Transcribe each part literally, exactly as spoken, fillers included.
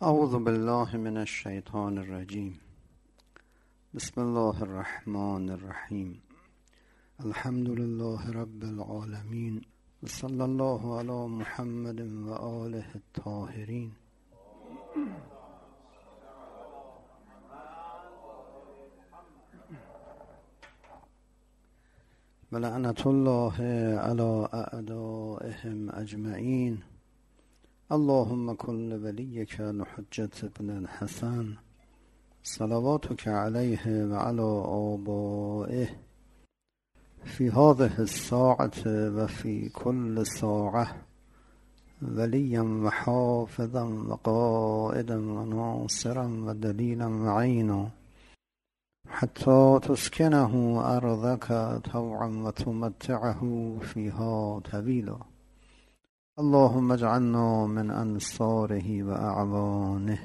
اعوذ بالله من الشیطان الرجیم. بسم الله الرحمن الرحیم. الحمد لله رب العالمین و صلی الله علی محمد و آله الطاهرین. و لعنت الله علی اعدائهم اجمعین. اللهم کن ولیک الحجة بن الحسن صلواتک علیه و علی آبائه فی هذه الساعة و فی کل ساعة ولیا و حافظا و قائدا و ناصرا و دلیلا و عینا حتی تسکنه ارضک طوعا و تمتعه فیها طویلا. اللهم اجعلنا من انصاره و اعوانه.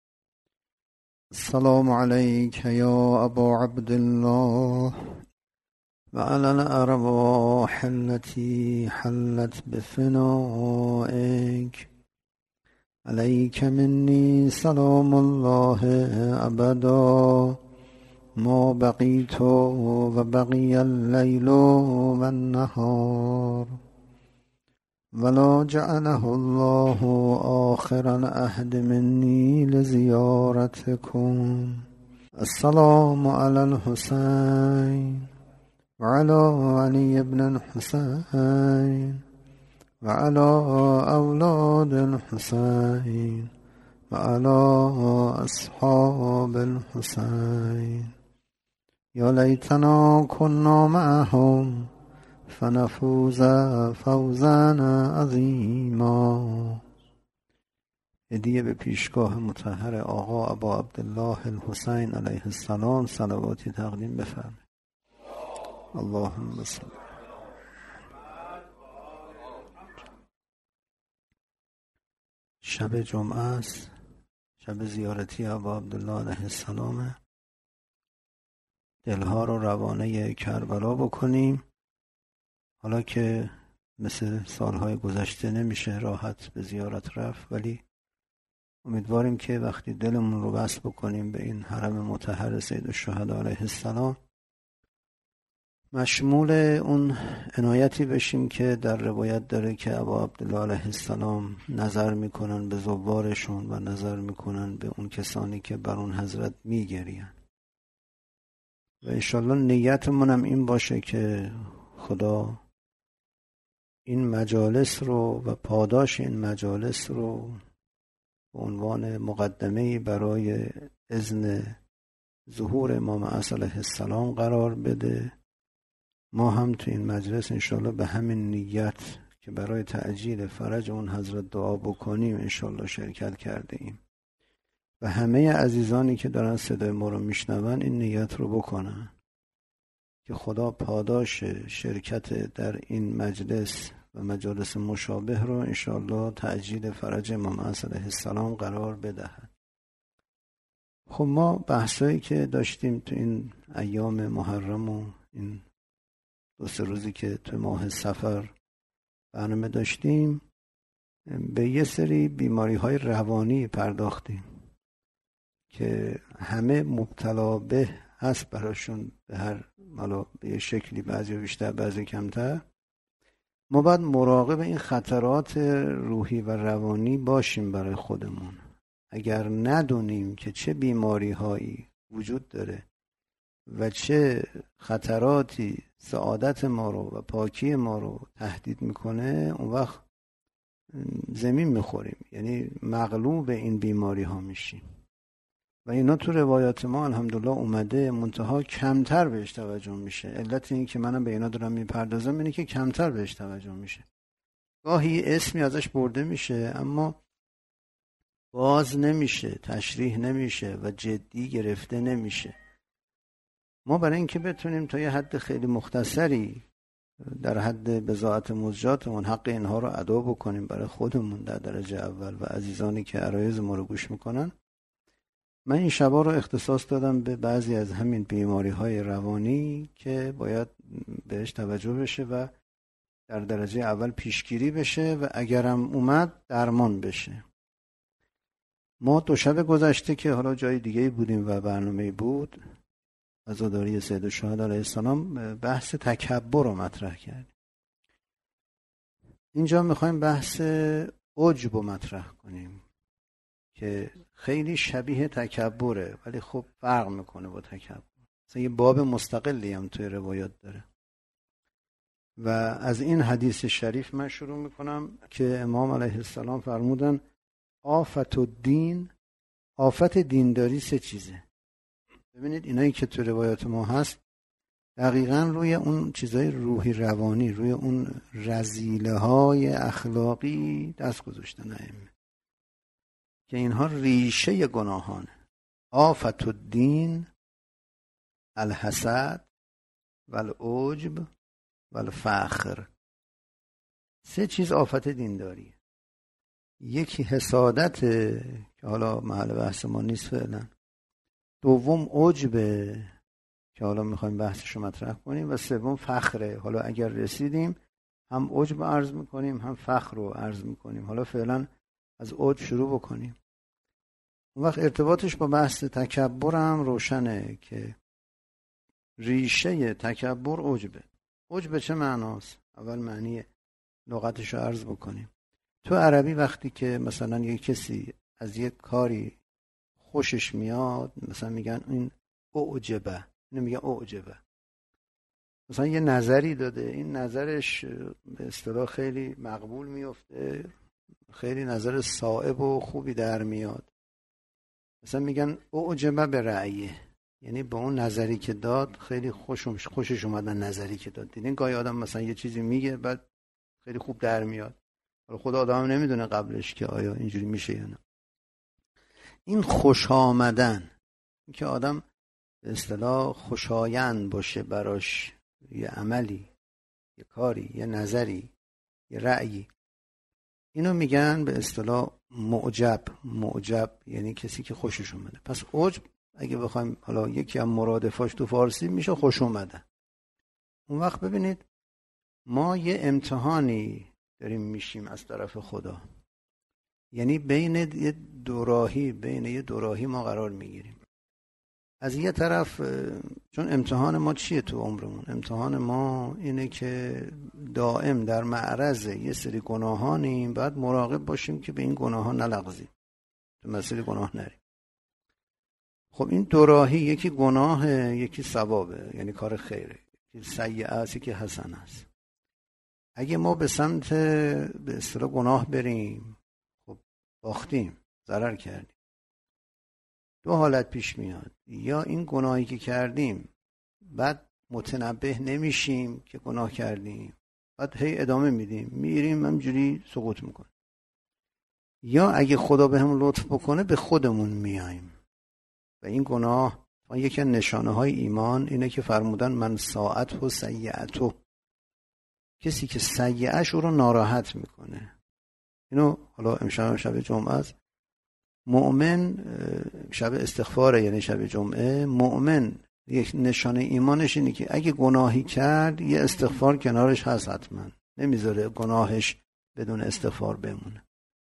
السلام علیک یا ابا عبدالله و علی الارواح التي حلت بفنائک. علیک منی سلام الله ابدا ما بقیت و بقی اللیل و النهار ولا جعله الله آخر العهد مني لزيارتكم. السلام على الحسين وعلى علي بن الحسين وعلى أولاد الحسين وعلى أصحاب الحسين. يا ليتنا كنا معهم فنفوز فوزا عظیما. هدیه به پیشگاه مطهر آقا ابا عبدالله الحسین علیه السلام صلواتی تقدیم بفرمایید. اللهم صل. شب جمعه است، شب زیارتی ابا عبدالله علیه السلام. دلها رو روانه کربلا بکنیم. حالا که مثل سالهای گذشته نمیشه راحت به زیارت رفت، ولی امیدواریم که وقتی دلمون رو وصل بکنیم به این حرم مطهر سید الشهدا علیه السلام مشمول اون عنایتی بشیم که در روایت داره که ابا عبدالله علیه السلام نظر میکنن به زوارشون و نظر میکنن به اون کسانی که بر اون حضرت میگرین و انشالله نیتمون هم این باشه که خدا این مجالس رو و پاداش این مجالس رو به عنوان مقدمه‌ای برای اذن ظهور امام عصر علیه السلام قرار بده. ما هم تو این مجلس انشالله به همین نیت که برای تعجیل فرج اون حضرت دعا بکنیم انشالله شرکت کرده ایم و همه عزیزانی که دارن صدای ما رو میشنون این نیت رو بکنن که خدا پاداش شرکت در این مجلس و مجالس مشابه رو انشاءالله تعجیل فرج امام عصر علیه السلام قرار بدهد. خب ما بحثایی که داشتیم تو این ایام محرم و این دو سه روزی که تو ماه صفر برنامه داشتیم به یه سری بیماری های روانی پرداختیم که همه مبتلا به هست براشون به هر مالا به یه شکلی، بعضی بیشتر بعضی کمتر. ما باید مراقب این خطرات روحی و روانی باشیم برای خودمون. اگر ندونیم که چه بیماری هایی وجود داره و چه خطراتی سعادت ما رو و پاکی ما رو تهدید میکنه اون وقت زمین میخوریم، یعنی مغلوب این بیماری ها میشیم و اینا تو روایات ما الحمدلله اومده، منتها کمتر بهش توجه میشه. علت این که منم به اینا دارم میپردازم اینه که کمتر بهش توجه میشه. گاهی اسمی ازش برده میشه اما باز نمیشه، تشریح نمیشه و جدی گرفته نمیشه. ما برای اینکه بتونیم تا یه حد خیلی مختصری در حد بضاعت مزجاتمون حق اینها رو ادا بکنیم برای خودمون در درجه اول و عزیزانی که عرایض ما رو گوش میکنن، من این شبا رو اختصاص دادم به بعضی از همین بیماری های روانی که باید بهش توجه بشه و در درجه اول پیشگیری بشه و اگرم اومد درمان بشه. ما دو شب گذشته که حالا جای دیگه بودیم و برنامه بود عزاداری سید الشهدا علیه السلام، بحث تکبر رو مطرح کردیم. اینجا میخوایم بحث عجب رو مطرح کنیم که خیلی شبیه تکبره ولی خب فرق میکنه با تکبر. مثلا یه باب مستقلی هم توی روایات داره و از این حدیث شریف من شروع میکنم که امام علیه السلام فرمودن آفت الدین، آفت دینداری سه چیزه. ببینید اینایی که تو روایات ما هست دقیقاً روی اون چیزای روحی روانی، روی اون رذیله های اخلاقی دست گذاشتن ائمه که اینها ریشه گناهانه. آفت الدین الحسد والعجب والفخر. سه چیز آفت دینداریه. یکی حسادت که حالا محل بحث ما نیست فعلا، دوم عجب که حالا میخوایم بحثش رو مطرح کنیم و سوم فخره. حالا اگر رسیدیم هم عجب عرض میکنیم هم فخر رو عرض میکنیم. حالا فعلا از عجب شروع بکنیم. اون وقت ارتباطش با بحث تکبر هم روشنه که ریشه تکبر عجبه. عجب چه معناست؟ اول معنی لغتش رو عرض بکنیم. تو عربی وقتی که مثلا یک کسی از یک کاری خوشش میاد، مثلا میگن این اعجبه، اینو میگن اعجبه. مثلا یه نظری داده، این نظرش به اصطلاح خیلی مقبول میفته، خیلی نظر صائب و خوبی در میاد. مثلا میگن اعجبه به رأیه، یعنی با اون نظری که داد خیلی خوشش خوشش اومد نظری که داد. دیدین گاهی آدم مثلا یه چیزی میگه بعد خیلی خوب در میاد، حالا خدا آدم نمیدونه قبلش که آیا اینجوری میشه یا نه. این خوش آمدن، این که آدم به اصطلاح خوشایند باشه براش یه عملی، یه کاری، یه نظری، یه رأیی، اینو میگن به اصطلاح معجب. معجب یعنی کسی که خوشش اومده. پس عجب اگه بخوایم حالا یکی از مرادفاش تو فارسی میشه خوش اومده. اون وقت ببینید ما یه امتحانی داریم میشیم از طرف خدا، یعنی بین یه دوراهی بین یه دوراهی ما قرار میگیریم. از یه طرف چون امتحان ما چیه تو عمرمون؟ امتحان ما اینه که دائم در معرض یه سری گناهانیم، باید مراقب باشیم که به این گناه‌ها نلغزیم، تو مسیر گناه نریم. خب این دوراهی، یکی گناه یکی ثوابه، یعنی کار خیره، یکی سیئه است یکی حسنه است. اگه ما به سمت به اصطلاح گناه بریم، خب باختیم، ضرر کردیم. دو حالت پیش میاد، یا این گناهی که کردیم بعد متنبه نمیشیم که گناه کردیم، بعد هی ادامه میدیم، میریم همجوری سقوط میکنیم، یا اگه خدا به همون لطف بکنه به خودمون میایم و این گناه. یکی از نشانه های ایمان اینه که فرمودن من ساعت و سیعتو، کسی که سیعش او رو ناراحت میکنه. اینو حالا امشب شب جمعه است، مؤمن شب استغفاره یعنی شب جمعه، مؤمن یک نشانه ایمانش اینه که اگه گناهی کرد یه استغفار کنارش هست، حتما نمیذاره گناهش بدون استغفار بمونه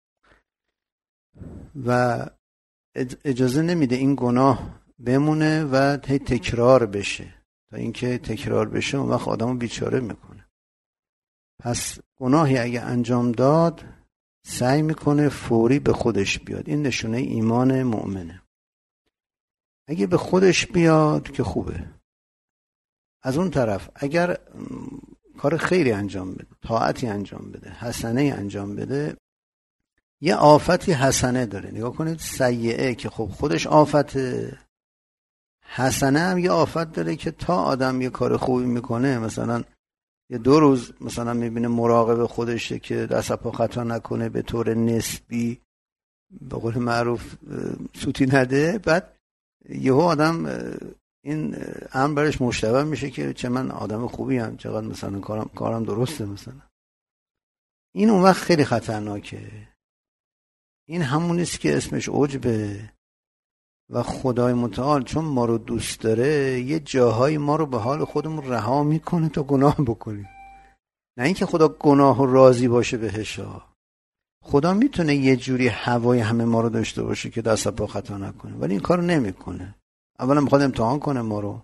و اجازه نمیده این گناه بمونه و تکرار بشه. تا اینکه تکرار بشه اون وقت آدمو بیچاره میکنه. پس گناهی اگه انجام داد سعی میکنه فوری به خودش بیاد. این نشونه ایمان مؤمنه. اگه به خودش بیاد که خوبه. از اون طرف اگر کار خیری انجام بده، طاعتی انجام بده، حسنه انجام بده، یه آفتی حسنه داره. نگاه کنید، سیئه که خب خودش آفته، حسنه هم یه آفت داره که تا آدم یه کار خوبی میکنه، مثلا یه دو روز مثلا میبینه مراقب خودشه که دست پا خطا نکنه، به طور نسبی به قول معروف سوتی نده، بعد یهو آدم این امر برش مشتبه میشه که چه من آدم خوبی هم، چقدر مثلا کارم کارم درسته مثلا. این اون وقت خیلی خطرناکه. این همونیست که اسمش عجبه و خدای متعال چون ما رو دوست داره یه جاهایی ما رو به حال خودمون رها میکنه تا گناه بکنیم. نه اینکه خدا گناه و راضی باشه بهش، خدا میتونه یه جوری هوای همه ما رو داشته باشه که دست پا خطا نکنه، ولی این کارو نمیکنه. اولا میخواد امتحان کنه ما رو،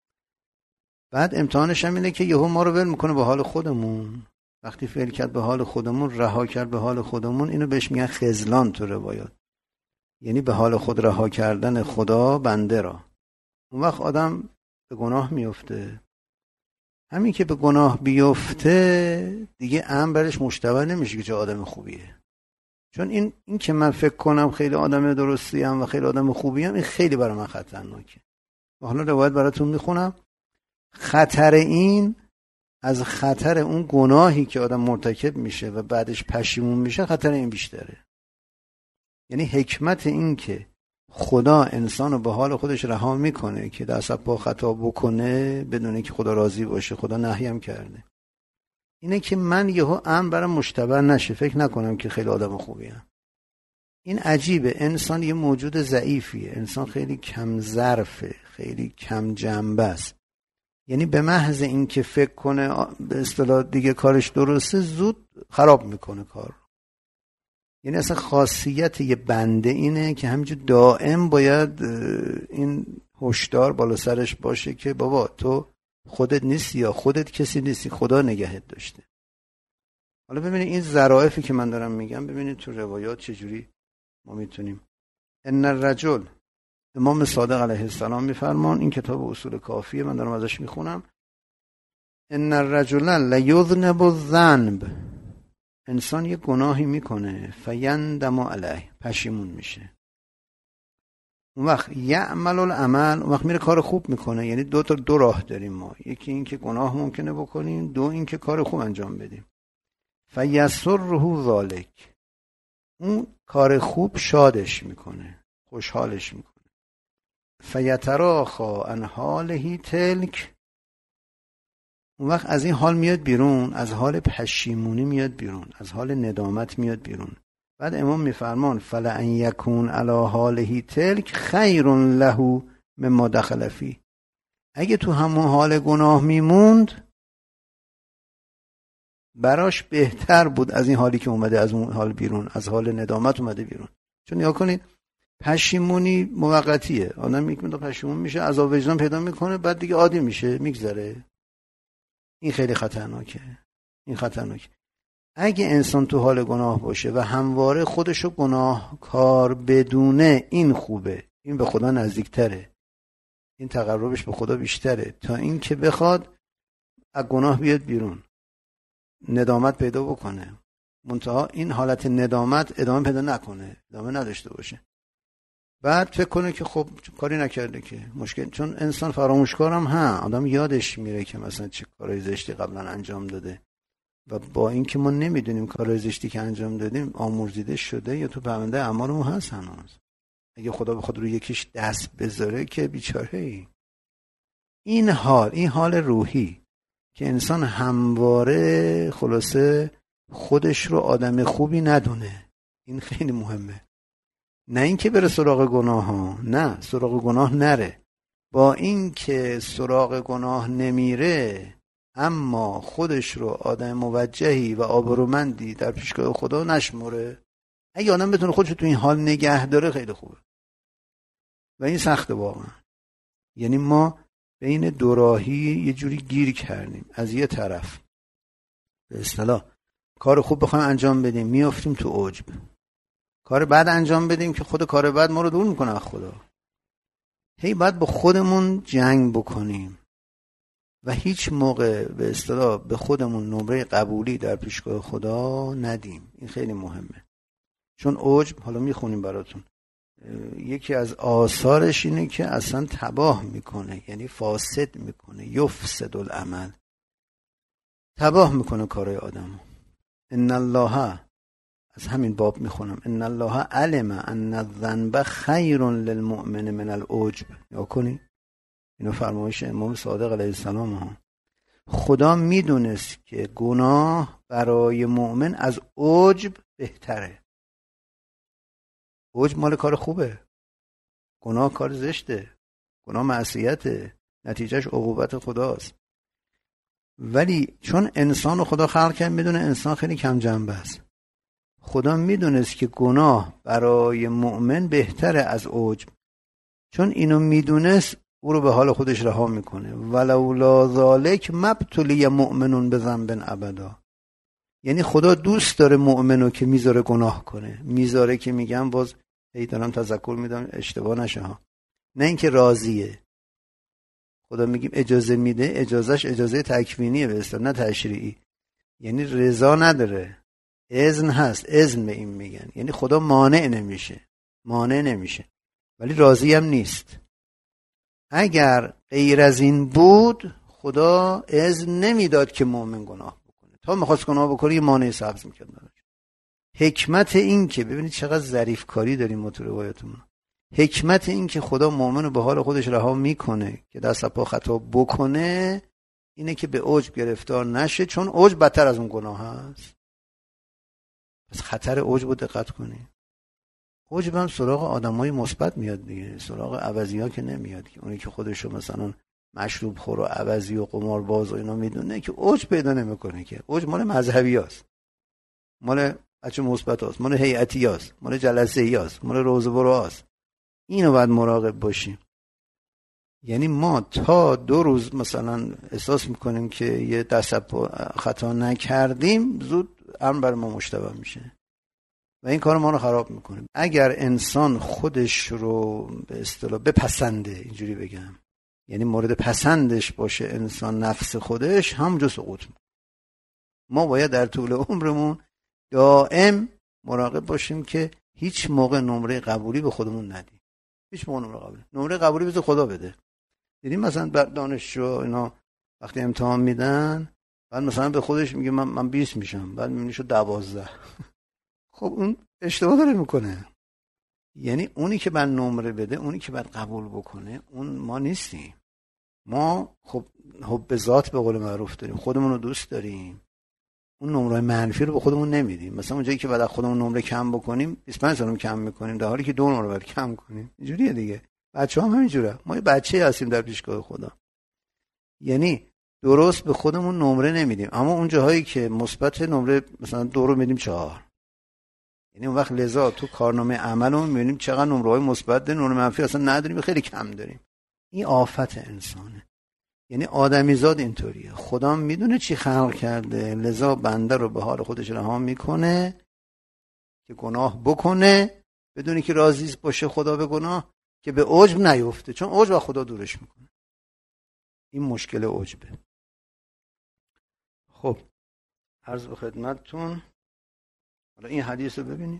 بعد امتحانش هم اینه که یهو ما رو ول میکنه به حال خودمون. وقتی فعل کرد به حال خودمون، رها کرد به حال خودمون، اینو بهش میگن خذلان تو روایات، یعنی به حال خود رها کردن خدا بنده را. اون وقت آدم به گناه میفته. همین که به گناه بیفته دیگه امر برش مشتبه نمیشه که چه آدم خوبیه. چون این این که من فکر کنم خیلی آدم درستی ام و خیلی آدم خوبی ام، این خیلی برای من خطرناکه. حالا روایت براتون میخونم. خطر این از خطر اون گناهی که آدم مرتکب میشه و بعدش پشیمون میشه، خطر این بیشتره. یعنی حکمت این که خدا انسانو به حال خودش رها میکنه که دست پا خطا بکنه بدون اینکه خدا راضی باشه، خدا نهی هم کرده، اینه که من یهو امر برام مشتبه نشه، فکر نکنم که خیلی آدم خوبیم. این عجیبه. انسان یه موجود ضعیفیه، انسان خیلی کم ظرفه، خیلی کم جنبه است. یعنی به محض اینکه فکر کنه به اصطلاح دیگه کارش درسته، زود خراب میکنه کار. یعنی اصلا خاصیت یه بنده اینه که همینجور دائم باید این هشدار بالا سرش باشه که بابا تو خودت نیستی یا خودت کسی نیستی، خدا نگهت داشته. حالا ببینید این ظرافی که من دارم میگم، ببینید تو روایات چجوری ما میتونیم. ان الرجل، امام صادق علیه السلام میفرمان، این کتاب اصول کافیه، من دارم ازش میخونم. ان الرجل لیذنب الذنب، انسان یه گناهی میکنه، فیندم علیه، پشیمون میشه. اون وقت یعمل العمل، اون وقت میره کار خوب میکنه. یعنی دو تا دو راه داریم ما، یکی این که گناه ممکنه بکنیم، دو این که کار خوب انجام بدیم. فیسره ذالک، اون کار خوب شادش میکنه، خوشحالش میکنه. فیتراخا عن حاله تلک، اون وقت از این حال میاد بیرون، از حال پشیمونی میاد بیرون، از حال ندامت میاد بیرون. بعد امام میفرمان فلان یکون علی حاله تلک خیر له مما دخل فیه، اگه تو همون حال گناه میموند براش بهتر بود از این حالی که اومده از اون حال بیرون، از حال ندامت اومده بیرون. چون نگاه کنید پشیمونی موقتیه، آدم یک مقدار پشیمون میشه، عذاب وجدان پیدا میکنه، بعد دیگه عادی میشه، میگذره. این خیلی خطرناکه، این خطرناکه. اگه انسان تو حال گناه باشه و همواره خودشو گناهکار بدونه، این خوبه، این به خدا نزدیکتره، این تقربش به خدا بیشتره تا این که بخواد از گناه بیاد بیرون، ندامت پیدا بکنه، منتها این حالت ندامت ادامه پیدا نکنه، ادامه نداشته باشه، بعد فکر کنه که خب کاری نکرده که مشکل. چون انسان فراموشکارم، ها آدم یادش میره که مثلا چه کارهای زشتی قبلا انجام داده و با اینکه ما نمیدونیم کارهای زشتی که انجام دادیم آمرزیده شده یا تو پرونده اعمالمون هست هنوز. اگه خدا بخواد روی یکیش دست بذاره که بیچاره ای. این حال، این حال روحی که انسان همواره خلاصه خودش رو آدم خوبی ندونه، این خیلی مهمه. نه اینکه بره سراغ گناه ها، نه سراغ گناه نره، با اینکه سراغ گناه نمیره اما خودش رو آدم موجهی و آبرومندی در پیشگاه خدا نشمره. اگه آدم بتونه خودش رو تو این حال نگه داره خیلی خوبه و این سخته واقعا. یعنی ما بین دوراهی یه جوری گیر کردیم. از یه طرف به اصطلاح کار خوب بخوایم انجام بدیم میافتیم تو عجب، کار بد انجام بدیم که خود کار بد ما رو دور میکنه از خدا. هی باید با خودمون جنگ بکنیم و هیچ موقع به اصطلاح به خودمون نمره قبولی در پیشگاه خدا ندیم. این خیلی مهمه. چون عجب، حالا میخونیم براتون، یکی از آثارش اینه که اصلا تباه میکنه، یعنی فاسد میکنه، یفسد العمل، تباه میکنه کارهای آدمو. ان الله، از همین باب میخونم، ان الله علم ان الذنب خیر للمؤمن من العجب. یا کنی اینو فرمایش امام صادق علیه السلام ها. خدا میدونست که گناه برای مؤمن از عجب بهتره. عجب مال کار خوبه، گناه کار زشته، گناه معصیته، نتیجهش عقوبت خداست. ولی چون انسان رو خدا خلق کرد میدونه انسان خیلی کم جنبه است، خدا میدونست که گناه برای مؤمن بهتره از عجب، چون اینو میدونست او رو به حال خودش رها میکنه. ولولا ذالک مبتلی مؤمنون بذنب ابدا. یعنی خدا دوست داره مؤمنو که میذاره گناه کنه، میذاره که میگم باز هی دارم تذکر میدم اشتباه نشه ها، نه اینکه راضیه. خدا میگیم اجازه میده، اجازهش اجازه تکوینیه به اصطلاح، نه تشریعی. یعنی رضا نداره، اذن هست، اذن به این میگن. یعنی خدا مانع نمیشه، مانع نمیشه ولی راضی هم نیست. اگر غیر از این بود خدا اذن نمیداد که مؤمن گناه بکنه. تا میخواست گناه بکنه یه مانع سبز میکرد. حکمت این که ببینید چقدر ظریف کاری داریم ما تو روایتمون. حکمت این که خدا مؤمن رو به حال خودش رها میکنه که دست پا خطا بکنه اینه که به عجب گرفتار نشه، چون عجب بدتر از اون گناه هست. پس خطر عجب رو دقت کنید. عجب هم سراغ آدمای مثبت میاد دیگه، سراغ عوضی‌ها که نمیاد. که اونی که خودشو مثلا مشروب خور و عوضی و قمارباز و اینا میدونه که عجب پیدا نمیکنه. که عجب مال مذهبیاست، مال بچه مثبت هست، مال هیئتی هست، مال جلسه ای هست، مال روزه برو هست. اینو باید مراقب باشیم. یعنی ما تا دو روز مثلا احساس میکنیم که یه دست خطا نکردیم، زود امر بر ما مشتبه میشه و این کار ما رو خراب میکنه. اگر انسان خودش رو به اصطلاح بپسنده، اینجوری بگم، یعنی مورد پسندش باشه انسان نفس خودش، همونجا سقوط میکنه. ما باید در طول عمرمون دائم مراقب باشیم که هیچ موقع نمره قبولی به خودمون ندیم. هیچ موقع نمره قبولی نمره قبولی بذار خدا بده. دیدیم مثلا دانشجو اینا وقتی امتحان میدن بعد مثلا به خودش میگه من من بیست میشم، بعد میبینی شد دوازده. خب اون اشتباه داره میکنه. یعنی اونی که بعد نمره بده، اونی که بعد قبول بکنه، اون ما نیستیم. ما خب حب ذات به قول معروف داریم، خودمون رو دوست داریم، اون نمره منفی رو به خودمون نمیدیم. مثلا اونجایی که بعد از خودمون نمره کم بکنیم بیست و پنج سالم کم میکنیم، در حالی که دو نمره باید کم کنیم. اینجوریه دیگه. بچه‌ها هم همینجوره. ما یه بچه هستیم در پیشگاه خدا. یعنی درست به خودمون نمره نمیدیم، اما اون جاهایی که مثبت نمره مثلا دو رو میدیم چهار. یعنی اون وقت لذا تو کارنامه عملمون میبینیم چقدر نمره‌های مثبت داریم، نمره منفی اصلا نداریم، خیلی کم داریم. این آفت انسانه. یعنی آدمیزاد اینطوریه. خدا میدونه چی خلق کرده، لذا بنده رو به حال خودش رها میکنه که گناه بکنه بدونی که راضی باشه خدا به گناه، که به عجب نیفته، چون عجب خدا دورش میکنه. این مشکل عجبه. خب عرض به خدمتتون، حالا این حدیث رو ببینید.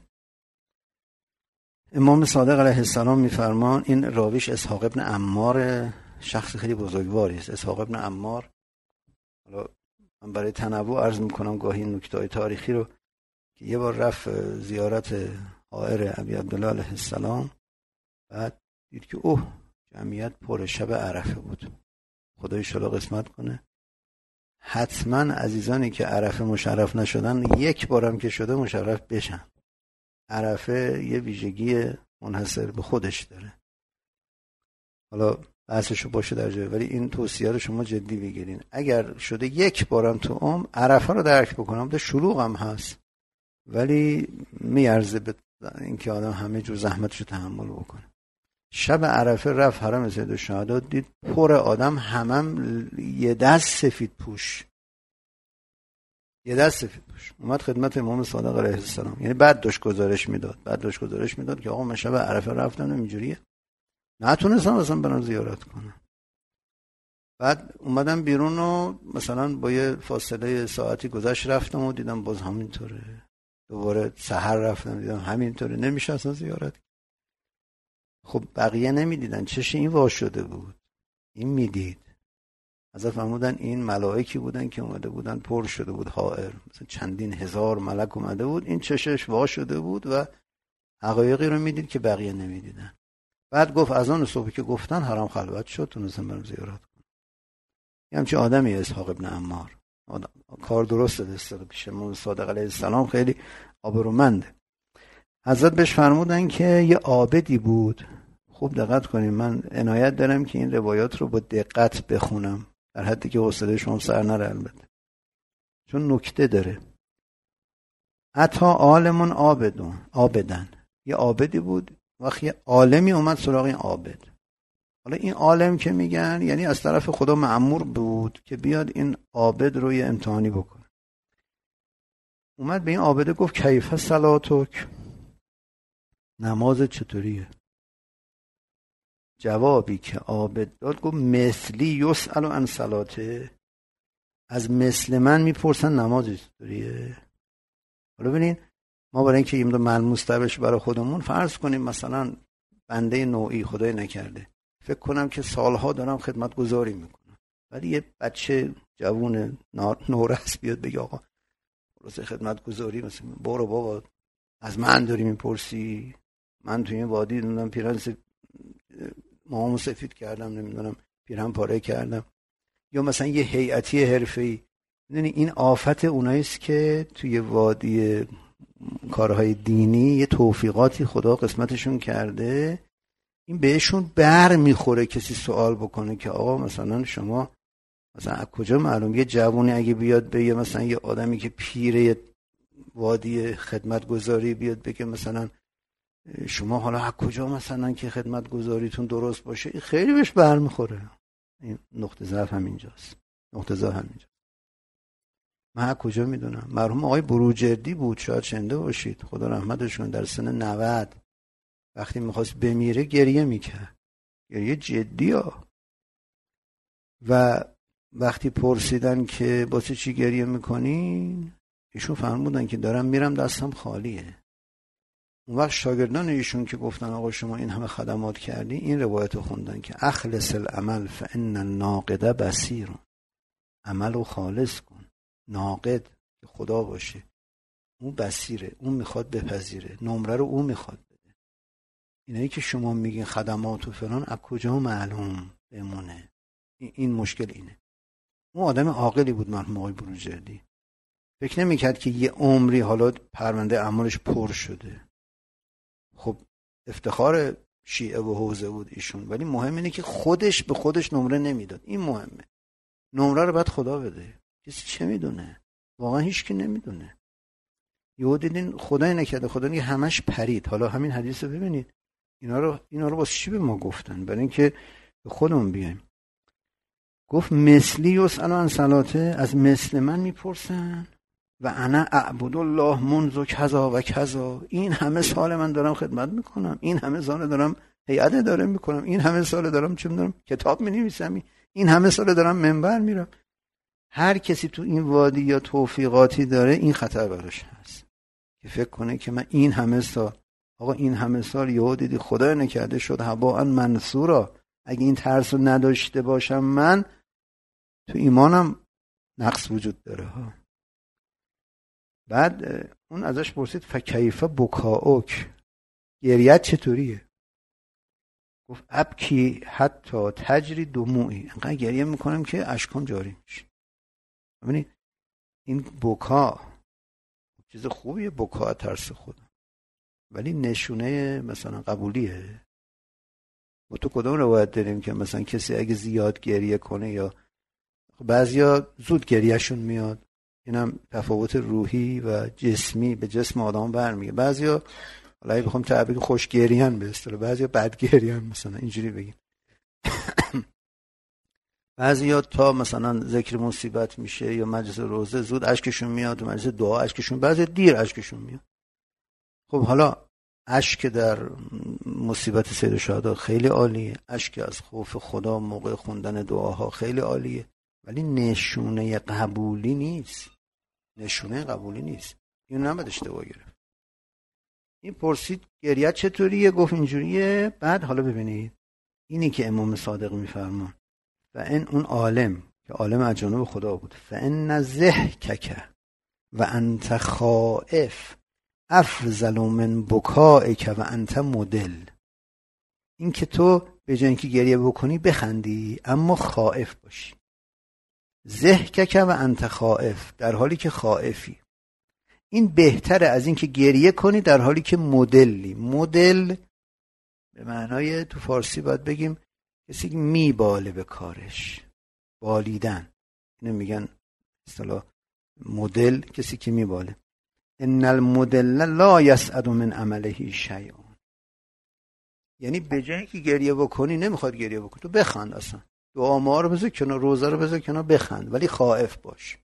امام صادق علیه السلام میفرمان، این راویش اسحاق ابن عمار، شخص خیلی بزرگواری است. اسحاق ابن عمار، حالا من برای تنوع عرض میکنم گاهی این نکته‌های تاریخی رو، که یه بار رفت زیارت حائر ابی عبدالله علیه السلام، بعد دید که اوه جمعیت پر، شب عرفه بود. خدای انشالله قسمت کنه حتما عزیزانی که عرفه مشرف نشدن یک بارم که شده مشرف بشن. عرفه یه ویژگی منحصر به خودش داره. حالا بحثشو باشه در جای، ولی این توصیه رو شما جدی بگیرین. اگر شده یک بارم تو عمر عرفه رو درک بکنم، ده شلوغ هم هست ولی میارزه به اینکه آدم همه جور زحمتشو تحمل بکنه. شب عرفه رفت حرم سید الشهدا، دید پر آدم، همم یه دست سفید پوش، یه دست سفید پوش. اومد خدمت امام صادق علیه السلام، یعنی بعد داشت گزارش میداد بعد داشت گزارش میداد که آقا من شب عرفه رفتم اینجوریه، نتونستم اصلا برام زیارت کنم. بعد اومدم بیرون و مثلا با یه فاصله ساعتی گذشت رفتم و دیدم باز همینطوره. دوباره سحر رفتم دیدم همینطوره، نمیشه اصلا زیارت. خب بقیه نمیدیدن، چش این وا شده بود، این میدید. حضرت فرمودن این ملائکی بودن که اومده بودن، پر شده بود حائر، مثلا چندین هزار ملک اومده بود، این چشش وا شده بود و حقایقی رو میدید که بقیه نمیدیدن. بعد گفت از آن صبح که گفتن حرام خلوت شد، تونستم برم زیارت کنم. یه همچین آدمی اسحاق ابن عمار، آدم کار درست دسته پیش امام صادق علیه السلام، خیلی آبرومنده. حضرت بهش فرمودن که یه عابدی بود. خوب دقت کنیم، من عنایت دارم که این روایات رو با دقت بخونم، در حدی که حوصله شما سر نره البته، چون نکته داره. اتا عالمون عابدون عابدن، یه عابدی بود، وقتی یه عالمی اومد سراغ این عابد. حالا این عالم که میگن یعنی از طرف خدا مأمور بود که بیاد این عابد رو یه امتحانی بکنه. اومد به این عابد گفت کیف صلاتک، نماز چطوریه؟ جوابی که عابد داد گفت مثلی یسأل عن صلاته، از مثل من میپرسن نماز چطوریه. حالا ببینین ما برای اینکه این ملموس تر بشه برای خودمون، فرض کنیم مثلا بنده نوعی خدای نکرده فکر کنم که سالها دارم خدمت گذاری میکنم، ولی یه بچه جوون نورس بیاد بگه آقا روز خدمت گذاری مثلا برو بابا از من داری میپرسی، من توی این وادی نمیدونم پیرن موامو سفید کردم، نمیدونم پیرن پاره کردم، یا مثلا یه هیئتی حرفه‌ای. میدونی این آفت اوناییست که توی وادی کارهای دینی یه توفیقاتی خدا قسمتشون کرده، این بهشون بر میخوره کسی سوال بکنه که آقا مثلا شما مثلا از کجا معلوم یه جوونی اگه بیاد به یه مثلا یه آدمی که پیره وادی خدمت گذاری بیاد بگه مثلا شما حالا از کجا مثلا که خدمت گذاریتون درست باشه، این خیلی بهش بر میخوره. این نقطه ضعف همینجاست، نقطه ضعف همینجاست. من از کجا میدونم؟ مرحوم آقای بروجردی بود، شاید شنیده باشید، خدا رحمتشون، در سن نود وقتی میخواست بمیره گریه میکرد، گریه جدی ها. و وقتی پرسیدن که واسه چی گریه میکنین، ایشون فرمودن که دارم میرم دستم خالیه. اون وقت شاگردان ایشون که گفتن آقا شما این همه خدمات کردی، این روایت خوندن که اخلص العمل فان الناقد بصیر، عمل رو خالص کن، ناقد که خدا باشه اون بصیره، اون میخواد بپذیره، نمره رو اون میخواد بده. اینایی که شما میگین خدمات و فلان از کجا معلوم بمونه؟ این مشکل اینه. اون آدم عاقلی بود مرحوم آقای بروجردی، فکر نمیکرد که یه عمری حالا پرونده اعمالش پر شده. خب افتخار شیعه و حوزه بود ایشون، ولی مهم اینه که خودش به خودش نمره نمیداد. این مهمه، نمره رو باید خدا بده. کسی چه میدونه؟ واقعا هیچ کی نمیدونه. یهو دیدین خدای نکرده خدا دیگه همش پرید. حالا همین حدیث رو ببینید، اینا رو اینا رو واسه چی به ما گفتن؟ برای اینکه به خودمون بیایم. گفت مثلی یسأل عن صلاته، از مثل من میپرسن و انا اعبد الله منذ کذا و کذا، این همه سال من دارم خدمت میکنم، این همه سال دارم هیئت اداره میکنم، این همه سال دارم چه میدونم کتاب مینویسم، این همه سال دارم منبر میرم. هر کسی تو این وادی یا توفیقاتی داره، این خطر براش هست که فکر کنه که من این همه سال، آقا این همه سال یهو دیدی خدای نکرده شد هباء منثورا، اگه این ترس رو نداشته باشم من، تو ایمانم نقص وجود داره ها. بعد اون ازش پرسید فکیف بکاؤک، گریت چطوریه؟ گفت ابکی حتی تجری دموعی، انقدر گریه میکنم که اشکام جاری میشه. ببینید این بکا چیز خوبیه، بکا ترس خدا، ولی نشونه مثلا قبولیه. ما تو کدوم روایت داریم که مثلا کسی اگه زیاد گریه کنه، یا بعضیا زود گریهشون میاد، اینم تفاوت روحی و جسمی به جسم آدم برمیگه. بعضیا حالا بخوام تعبیر خوشگریان به اصطلاح، بعضیا بدگریان مثلا اینجوری بگیم. بعضیا تا مثلا ذکر مصیبت میشه یا مجلس روزه زود اشکشون میاد، و مجلس دعا اشکشون، بعضی دیر اشکشون میاد. خب حالا اشک در مصیبت سید الشهدا خیلی عالیه، اشک از خوف خدا موقع خوندن دعاها خیلی عالیه، ولی نشونه قبولی نیست. نشونه قبولی نیست. اینو نباید اشتباه گرفت. این پرسید گریت چطوریه؟ گفت اینجوریه. بعد حالا ببینید اینی که امام صادق میفرمان و این اون عالم که عالم از جانب خدا بود، فان ضحکک و انت خائف افضل من بکائک و انت مدل. این که تو به جای اینکه گریه بکنی بخندی اما خائف باشی. ضحکک و انت خائف، در حالی که خائفی. این بهتره از این که گریه کنی در حالی که مدلی. مدل به معنای تو فارسی باید بگیم کسی که میباله به کارش، بالیدن. اینو میگن اصطلاح مدل، کسی که میباله. ان المدل لا یسعد من عمله شیء. یعنی به جایی که گریه بکنی نمیخواد گریه بکنی، تو بخند، اصلا دعا ما رو بذار کنار، روزه رو بذار کنار، بخند، ولی خائف باش.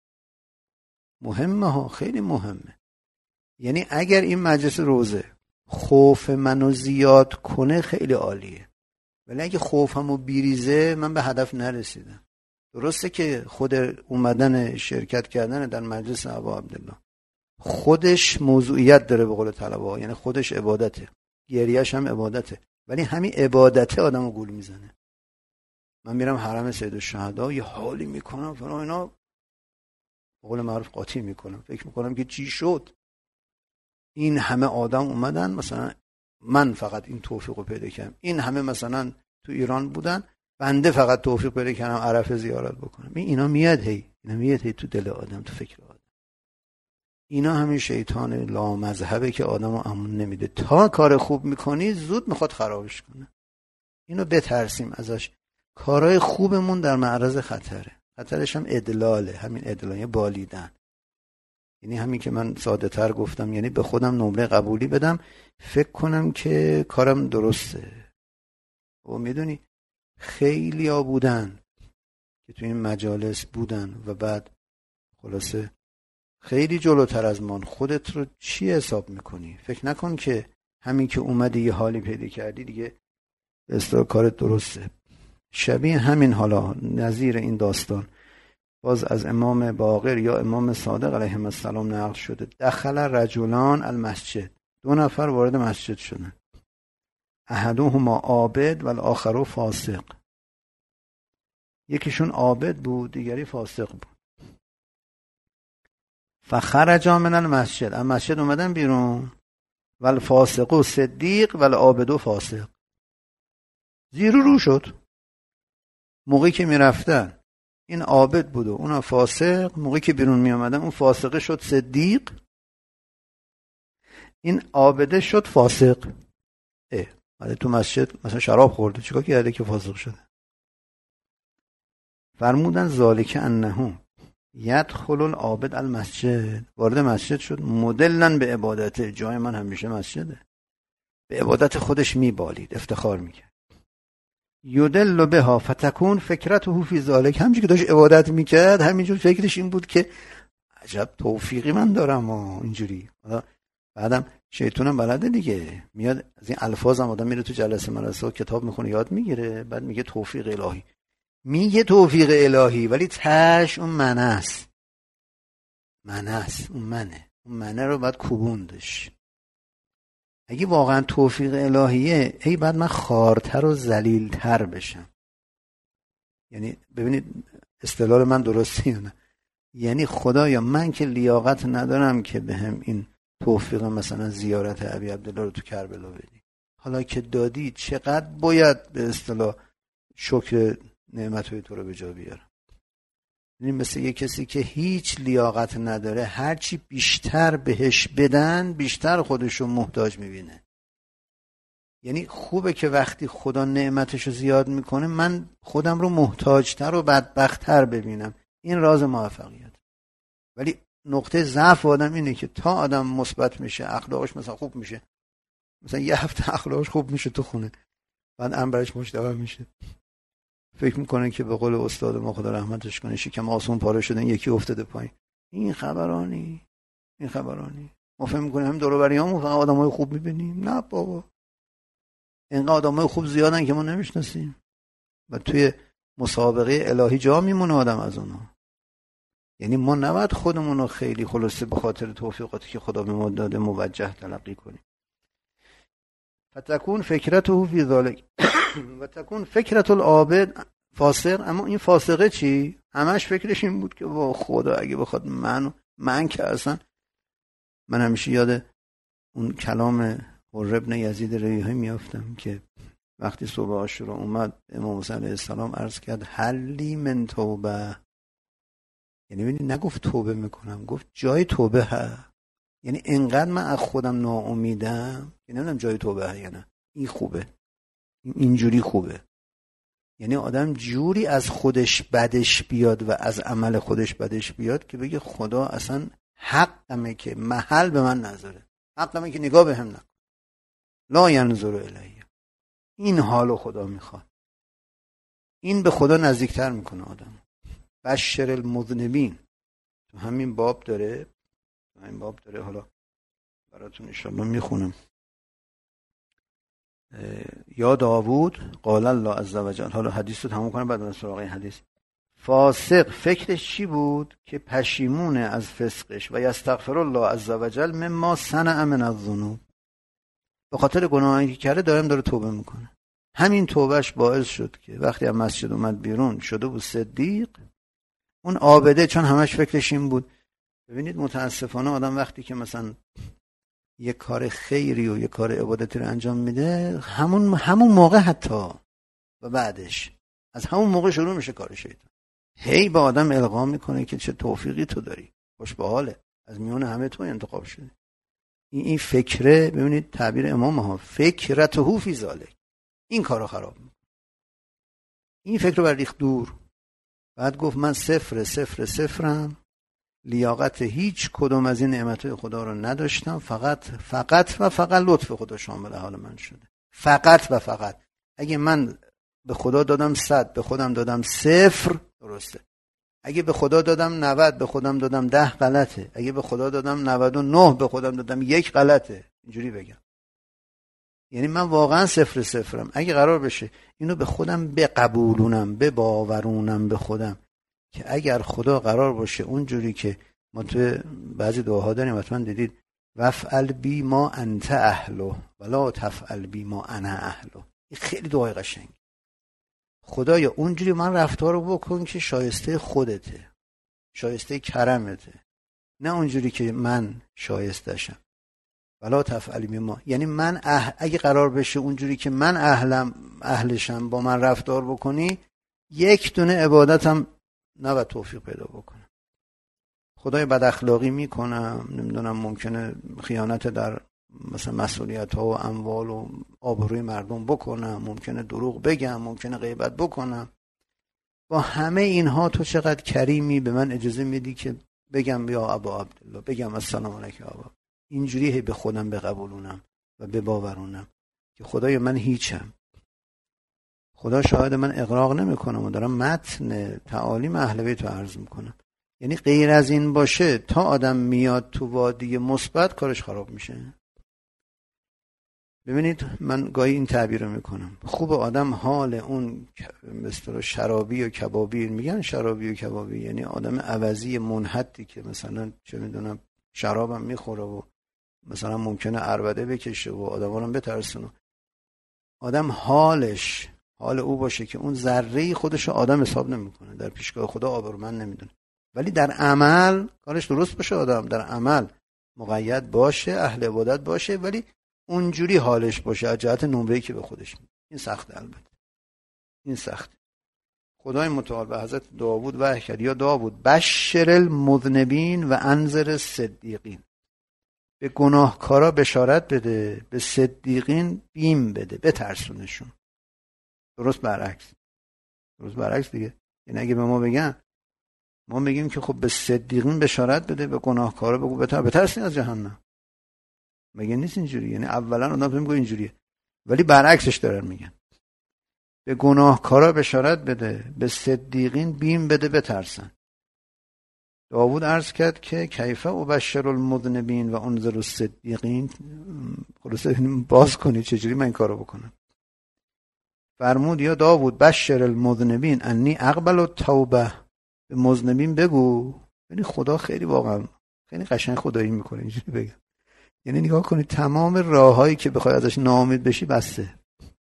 مهمه ها، خیلی مهمه. یعنی اگر این مجلس روزه خوف منو زیاد کنه خیلی عالیه، ولی اگه خوفمو بیریزه من به هدف نرسیدم. درسته که خود اومدن شرکت کردن در مجلس ابا عبدالله خودش موضوعیت داره به قول طلبه، یعنی خودش عبادته، گریهش هم عبادته، ولی همین عبادته آدمو گول میزنه. من میرم حرم سید الشهدا یه حالی میکنم فلان اینا، به قول معروف قاطی میکنم، فکر میکنم که چی شد این همه آدم اومدن، مثلا من فقط این توفیقو پیدا کردم، این همه مثلا تو ایران بودن، بنده فقط توفیق پیدا کردم عرفه زیارت بکنم. این اینا میاد هی اینا میاد هی تو دل آدم، تو فکر آدم. اینا همین شیطان لامذهبه که آدمو امون نمیده. تا کار خوب میکنی زود میخواد خرابش کنه. اینو بترسیم ازش. کارهای خوبمون در معرض خطره. خطرش هم ادلاله، همین ادلال، بالیدن. یعنی همین که من ساده تر گفتم، یعنی به خودم نمره قبولی بدم، فکر کنم که کارم درسته. و میدونی خیلی ها بودن که تو این مجالس بودن و بعد خلاصه خیلی جلوتر از من. خودت رو چی حساب میکنی؟ فکر نکن که همین که اومدی یه حالی پیدا کردی دیگه به اصطلاح کارت درسته. شبیه همین حالا نظیر این داستان باز از امام باقر یا امام صادق علیه السلام نقل شده. دخل رجلان المسجد، دو نفر وارد مسجد شدن، احدهما عابد و الاخر فاسق. یکیشون عابد بود، دیگری فاسق بود. فخرجا من المسجد، اما مسجد اومدن بیرون، و الفاسق صدیق و العابد فاسق. زیر و رو شد. موقعی که میرفتن این عابد بود و اون فاسق، موقعی که بیرون می آمدن اون فاسقه شد صدیق، این عابده شد فاسق. اه ولی تو مسجد مثلا شراب خورده، چیکار کرده که فاسق شده؟ فرمودن ذالک انه یدخل العابد المسجد، وارد مسجد شد، مدلن به عبادته، جای من همیشه مسجده، به عبادت خودش میبالید، افتخار میکرد. یدل بها فتکون فکرته فی ذالک، همینجور که داشت عبادت میکرد همینجور فکرش این بود که عجب توفیقی من دارم و اینجوری. بعدم شیطونم بلده دیگه، میاد از این الفاظم آدم میره تو جلسه مدرسه کتاب میخونه یاد میگیره، بعد میگه توفیق الهی، میگه توفیق الهی ولی تش اون منه است، منه است، اون منه، اون منه رو باید کوبوندش. اگه واقعا توفیق الهیه، ای بعد من خارتر و ذلیلتر بشم. یعنی ببینید اصطلاح من درسته یا نه؟ یعنی خدایا من که لیاقت ندارم که بهم این توفیق مثلا زیارت ابی عبدالله رو تو کربلا بدی، حالا که دادی چقدر باید به اصطلاح شکر نعمتهای تو رو به جا بیارم. یعنی مثل یه کسی که هیچ لیاقت نداره، هرچی بیشتر بهش بدن بیشتر خودشو محتاج میبینه. یعنی خوبه که وقتی خدا نعمتشو زیاد میکنه من خودم رو محتاجتر و بدبختتر ببینم، این راز موفقیت. ولی نقطه ضعف آدم اینه که تا آدم مثبت میشه، اخلاقش مثلا خوب میشه، مثلا یه هفته اخلاقش خوب میشه تو خونه، بعد انبرش مشتبه میشه، فکر میکنه که به قول استاد ما خدا رحمتش کنه شکم آسون پاره شدن، یکی افتاده پایین. این خبرانی این خبرانی ما فکر میکنیم هم دور و بریامون فقط آدمای خوب میبینیم. نه بابا، اینقدر آدمای خوب زیادن که ما نمیشناسیم و توی مسابقه الهی جا میمونه آدم از اونها. یعنی ما نباید خودمون رو خیلی خلاصه به خاطر توفیقاتی که خدا به ما داده موجه تلقی کنیم. فتکون فکرته فی ذالک و تکون فکرت العابد فاسق. اما این فاسقه چی؟ همش فکرش این بود که با خدا اگه بخواد من من که اصلا من همیشه یاد اون کلام حر ابن یزید ریحی میافتم که وقتی صبح عاشورا اومد امام حسین علیه السلام عرض کرد حلی من توبه، یعنی ببینید نگفت توبه میکنم، گفت جای توبه ها. یعنی انقدر من از خودم ناامیدم که نمیدونم جای توبه ها یا نه. این خوبه، اینجوری خوبه. یعنی آدم جوری از خودش بدش بیاد و از عمل خودش بدش بیاد که بگه خدا اصلا حقمه که محل به من نذاره، حقمه که نگاه به هم نکن. لا ینظر الیه. این حالو خدا میخواد. این به خدا نزدیکتر میکنه آدم. بشر المذنبین تو همین باب داره، تو همین باب داره. حالا براتون انشالله میخونم. یا داوود قال الله عز وجل. حالا حدیث رو تموم کنم بعد برم سراغ این حدیث. فاسق فکرش چی بود؟ که پشیمونه از فسقش و یستغفر الله عز وجل مما صنع من الذنوب. به خاطر گناهی که کرده دارم داره توبه میکنه. همین توبهش باعث شد که وقتی از مسجد اومد بیرون شده بود صدیق. اون عابده چون همش فکرش این بود. ببینید متاسفانه آدم وقتی که مثلا یک کار خیری و یک کار عبادتی رو انجام میده، همون همون موقع حتی و بعدش از همون موقع شروع میشه کار شیطان. هی به آدم القا میکنه که چه توفیقی تو داری، خوش به حاله، از میون همه تو انتخاب شده. این این فکره، ببینید تعبیر امام ها، فکرته فی ذالک، این کارو خراب میکنه. این فکر رو بریخت دور. بعد گفت من صفر صفر صفرم، لیاقت هیچ کدوم از این نعمتهای خدا رو نداشتم، فقط فقط و فقط لطف خدا شامل حال من شده. فقط و فقط اگه من به خدا دادم صد، به خودم دادم صفر، درسته. اگه به خدا دادم نود، به خودم دادم ده، غلطه. اگه به خدا دادم نود و نه، به خودم دادم یک، غلطه. اینجوری بگم. یعنی من واقعا صفر صفرم. اگه قرار بشه اینو به خودم بقبولونم، بباورونم به خودم که اگر خدا قرار باشه اونجوری که ما تو بعضی دعاها داریم، حتما دیدید، وفعل بی ما انت اهلو ولا تفعل بی ما انا اهلو. این خیلی دعای قشنگ. خدایا اونجوری من رفتار رو بکن که شایسته خودته، شایسته کرمته، نه اونجوری که من شایسته‌شم. ولا تفعل بی ما، یعنی من اح... اگه قرار بشه اونجوری که من اهلم اهلشم با من رفتار بکنی، یک دونه عبادتم نباید توفیق پیدا بکنم. خدای بد اخلاقی میکنم، نمیدونم ممکنه خیانت در مثلا مسئولیت ها و اموال و آبروی مردم بکنم، ممکنه دروغ بگم، ممکنه غیبت بکنم. با همه اینها تو چقدر کریمی، به من اجازه میدی که بگم یا ابا عبدالله، بگم السلام علیکم ابا. اینجوری هی به خودم بقبولونم و بباورونم که خدای من هیچم. خدا شاهد، من اغراق نمی کنم و دارم متن تعالیم اهل بیت رو عرض میکنم. یعنی غیر از این باشه تا آدم میاد تو وادی مثبت کارش خراب میشه. ببینید من گاهی این تعبیر رو میکنم، خوب آدم حال اون مثلا شرابی و کبابی، میگن شرابی و کبابی یعنی آدم عوضی منحتی که مثلا چه میدونم شرابم میخوره و مثلا ممکنه عربده بکشه و آدمانم بترسونه. آدم حالش حال او باشه که اون ذره خودش آدم حساب نمیکنه، در پیشگاه خدا آبرومند نمیدونه، ولی در عمل کارش درست باشه، آدم در عمل مقید باشه، اهل عبادت باشه، ولی اونجوری حالش باشه از جهت نمره‌ای که به خودش میده. این سخته، البته این سخته. خدای متعال به حضرت داوود وحی کرد، یا داوود بشر المذنبین و انذر الصدیقین، به گناهکارا بشارت بده، به صدیقین بیم بده، بترسونشون. درست برعکس، درست برعکس دیگه. یعنی اگه به ما بگن، ما میگیم که خب به صدیقین بشارت بده، به گناهکارا بگو بتر بترسین از جهنم. مگه نیست اینجوری؟ یعنی اولا آدم فهم میگه اینجوریه، ولی برعکسش دارن میگن. به گناهکارا بشارت بده، به صدیقین بیم بده، بترسن. داوود عرض کرد که کیف ابشر المذنبین و انذر الصدیقین، خلاصه باز کنی چجوری من این کارو بکنم. فرمود یا داوود بشر المذنبین انی اقبل التوبه، به مذنبین بگو. یعنی خدا خیلی واقعا خیلی قشنگ خدایی میکنه، اینجوری بگم. یعنی نگاه کنید تمام راههایی که بخوای ازش ناامید بشی بسته.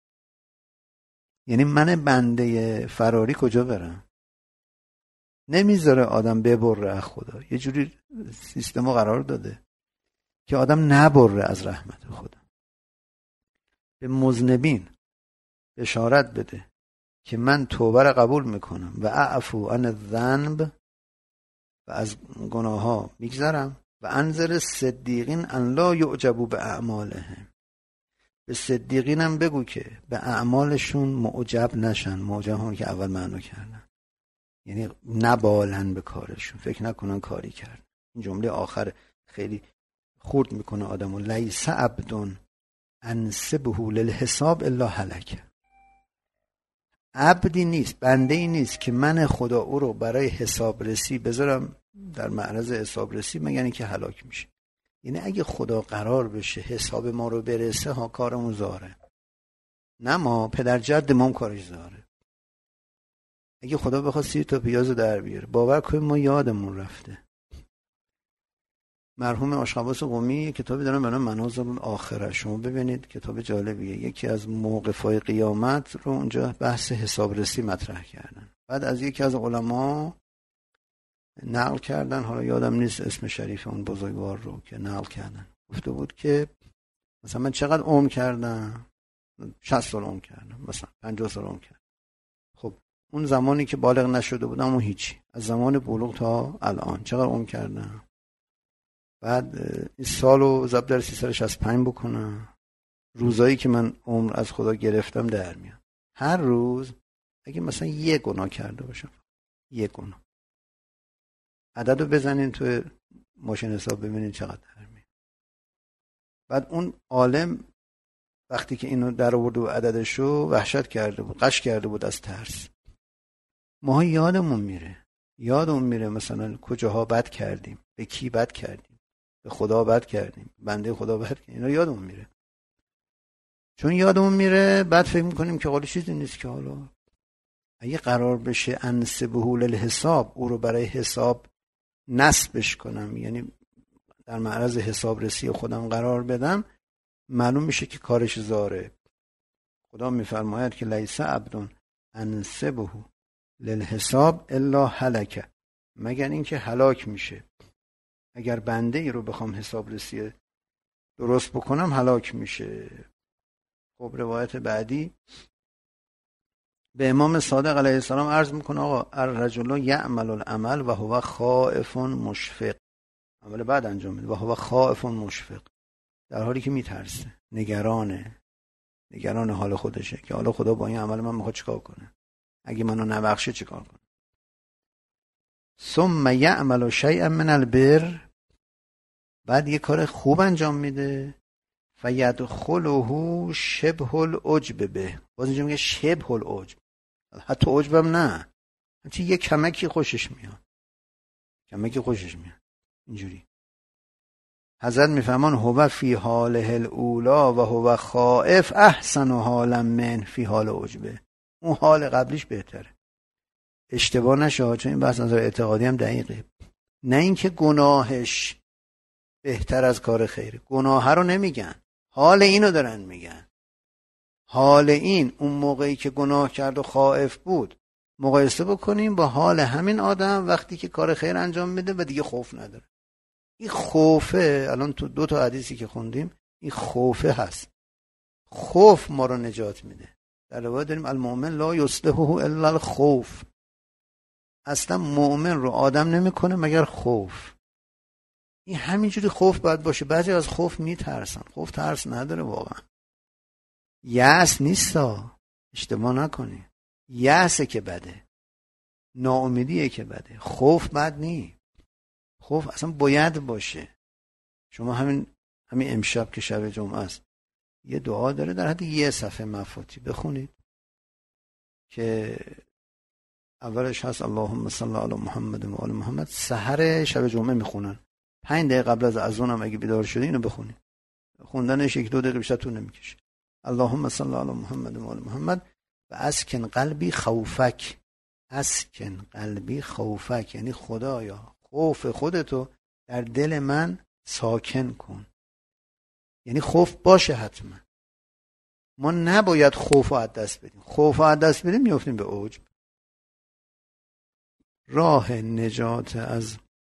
یعنی من بنده فراری کجا برم؟ نمیذاره آدم ببره از خدا. یه جوری سیستمو قرار داده که آدم نبره از رحمت خدا. به مذنبین بشارت بده که من توبه را قبول میکنم و اعفو عن الذنب، و از گناه ها میگذرم، و انذر صدیقین ان لا یعجبوا به اعمالهم، به صدیقینم بگو که به اعمالشون معجب نشن. معجب هم که اول معنی کردن یعنی نبالن به کارشون، فکر نکنن کاری کرد. این جمله آخر خیلی خورد میکنه آدمو. لیس عبد انسبه للحساب الا هلک. عبدی نیست، بنده ای نیست که من خدا او رو برای حسابرسی بذارم در معرض حسابرسی مگر اینکه هلاک میشه. یعنی اگه خدا قرار بشه حساب ما رو برسه ها، کارمون زاره. نه ما، پدر جد ما کارش زاره. اگه خدا بخواد سی تا پیاز در بیاره، باور کنیم ما یادمون رفته. مرحوم آشخواص قمی کتابی دارن به نام منازل الاخره، شما ببینید کتاب جالبیه. یکی از موقفای قیامت رو اونجا بحث حسابرسی مطرح کردن. بعد از یکی از علما نقل کردن، حالا یادم نیست اسم شریف اون بزرگوار رو که نقل کردن، گفته بود که مثلا من چقدر عمر کردم؟ شصت سال عمر کردم، مثلا پنجاه سال عمر کردم. خب اون زمانی که بالغ نشده بودم اون هیچی، از زمان بلوغ تا الان چقدر عمر کردم؟ بعد این سالو ضرب در سیصد و شصت و پنج بکنم، روزایی که من عمر از خدا گرفتم در میاد. هر روز اگه مثلا یک گناه کرده باشم، یک گناه، عددو بزنین تو ماشین حساب ببینین چقدر در میاد. بعد اون عالم وقتی که اینو در آورد و عددشو وحشت کرده بود، قش کرده بود از ترس. ما یادمون میره، یادمون میره مثلا کجاها بد کردیم، به کی بد کردیم، به خدا بد کردیم، بنده خدا بد کردیم، اینا یادمون میره. چون یادمون میره بعد فکر میکنیم که قالی چیزی نیست که حالا اگه قرار بشه انسبه للحساب، او رو برای حساب نسبش کنم، یعنی در معرض حسابرسی خودم قرار بدم، معلوم میشه که کارش زاره. خدا میفرماید که لیس عبد انسبه للحساب الا هلک، مگر اینکه هلاک میشه. اگر بنده ای رو بخوام حسابرسی درست بکنم هلاک میشه. خب روایت بعدی به امام صادق علیه السلام عرض میکنه آقا الرجل یعمل العمل و هو خائف مشفق، عمل بعد انجام میده و هو خائف مشفق، در حالی که میترسه، نگرانه، نگران حال خودشه که حالا خدا با این عمل من میخواد چیکار کنه، اگه منو نبخشه چیکار کنه. ثم یعمل شیئا من البر، بعد یه کار خوب انجام میده، فیدخله شبه العجب به، باز اینجا میگه شبه العجب، حتی عجبم نه، حتی یه کمکی خوشش میاد، کمکی خوشش میاد اینجوری. حضرت میفهمان هو فی حاله الاولا و هو خائف احسن حالا من فی حال عجبه، اون حال قبلیش بهتره. اشتباه نشه، چون این بحث نظر اعتقادی هم دقیقه. نه اینکه گناهش بهتر از کار خیره، گناه رو نمیگن، حال اینو دارن میگن. حال این اون موقعی که گناه کرد و خائف بود مقایسه بکنیم با حال همین آدم وقتی که کار خیر انجام میده و دیگه خوف نداره. این خوفه، الان تو دو تا حدیثی که خوندیم این خوفه هست. خوف ما رو نجات میده. در روایت داریم المؤمن لا یصلحه الا الخوف، اصلا مؤمن رو آدم نمیکنه مگر خوف. این همینجوری خوف باید باشه. بعضی از خوف میترسن، خوف ترس نداره واقعا. یأس نیستا، اشتباه نکنی، یأسه که بده، ناامیدیه که بده، خوف بد نی. خوف اصلا باید باشه. شما همین همین امشب که شب جمعه است یه دعا داره در حد یه صفحه مفاتی بخونید که اولش هست اللهم صل علی محمد و آل محمد. سحر شب جمعه میخونن، پنج دقیقه قبل از اذان هم اگه بیدار شدی اینو بخونید. خوندنش یک دو دقیقه بیشتر طول نمیکشه. اللهم صل علی محمد و آل محمد و اسکن قلبی خوفک، اسکن قلبی خوفک، یعنی خدایا خوف خودتو در دل من ساکن کن. یعنی خوف باشه حتما. ما نباید خوف رو از دست بدیم. خوف رو از دست بدیم میافتیم به عجب. راه نجات از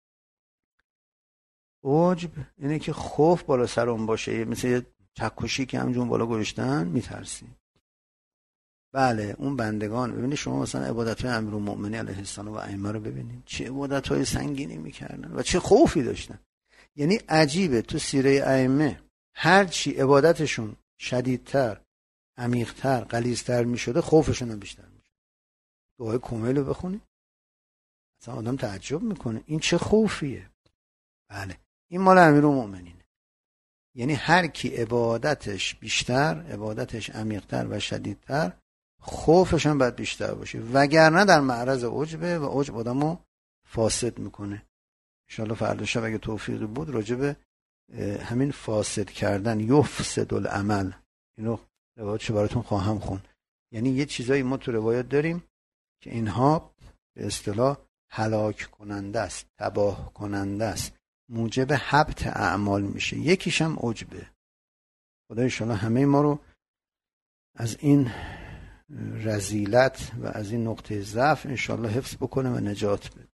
عجب اینه که خوف بالا سرمون باشه، مثل یه چکشی که همجون بالا گذاشتن میترسیم. بله اون بندگان، ببینید شما مثلا عبادت‌های امیرالمؤمنین علیه السلام و ائمه رو ببینید چه عبادت‌های سنگینی میکردن و چه خوفی داشتن. یعنی عجیبه تو سیره ائمه هر چی عبادتشون شدیدتر، عمیق‌تر، غلیظتر میشده خوفشون هم بیشتر میشه. دعای کمیل رو بخونید اصلا آدم تعجب میکنه این چه خوفیه. بله این مال امیرالمومنینه. یعنی هر کی عبادتش بیشتر، عبادتش عمیق‌تر و شدیدتر، خوفش هم باید بیشتر باشه، وگرنه در معرض عجبه و عجب آدمو فاسد میکنه. ان شاءالله فردا شب اگه توفیقی بود راجع به همین فاسد کردن، یفسد العمل، اینو روایتش براتون خواهم خون. یعنی یه چیزایی ما تو روایت داریم که اینها به اصطلاح هلاک کننده است، تباه کننده است، موجب حبط اعمال میشه. یکیش هم عجبه. خدا ان شاءالله همه ما رو از این رذیلت و از این نقطه ضعف ان شاءالله حفظ بکنه و نجات بده.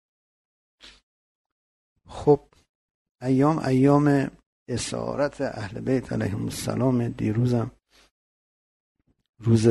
خب ایام ایام اسارت اهل بیت علیهم السلام. دیروزم روز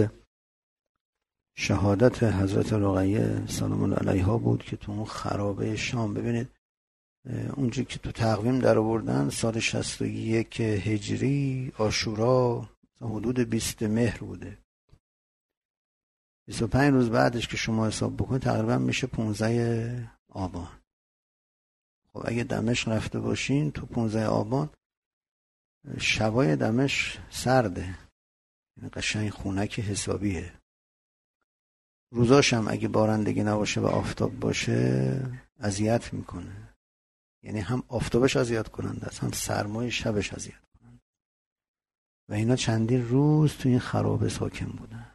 شهادت حضرت رقیه سلام الله علیها بود که تو اون خرابه شام، ببینید اونجا که تو تقویم در آوردن سال شصت و یک هجری عاشورا حدود بیست مهر بوده. بیست و پنج روز بعدش که شما حساب بکنید تقریبا میشه پانزده آبان. خب اگه دمشق رفته باشین تو پانزده آبان شبای دمشق سرده، یعنی قشنگ خونک حسابیه. روزاش هم اگه بارندگی نباشه و آفتاب باشه اذیت میکنه. یعنی هم آفتابش اذیت کننده است، هم سرمای شبش اذیت کننده. و اینا چندین روز تو این خرابه ساکن بودن.